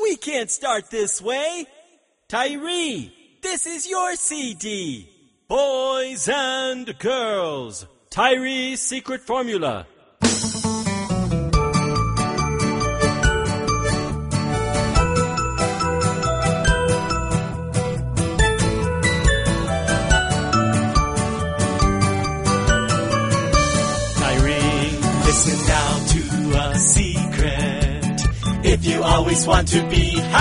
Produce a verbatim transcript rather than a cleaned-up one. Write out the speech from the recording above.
We can't start this way. Tyree, this is your C D. Boys and girls, Tyree's secret formula. Listen now to a secret. If you always want to be happy,